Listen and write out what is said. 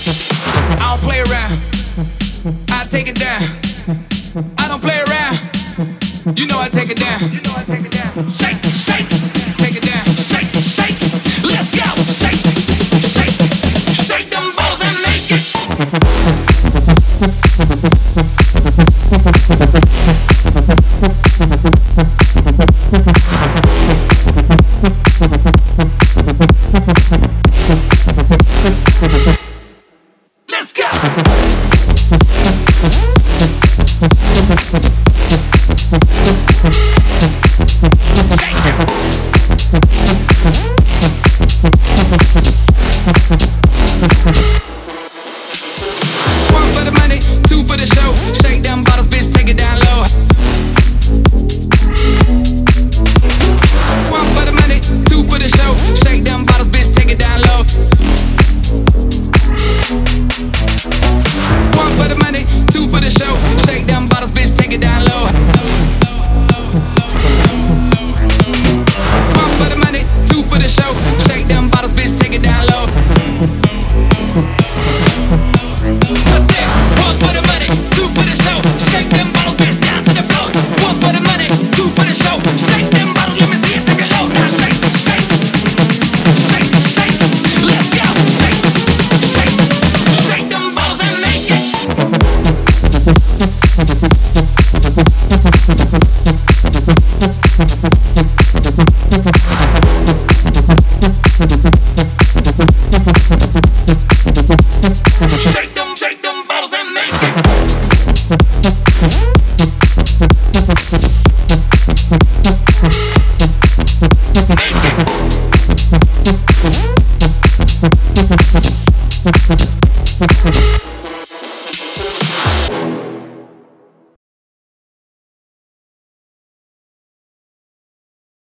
I don't play around. I take it down. I don't play around. You know I take it down. Shake, shake, take it down. Shake, shake, let's go. Shake, shake, shake them balls and make it. Let's go. Shake it.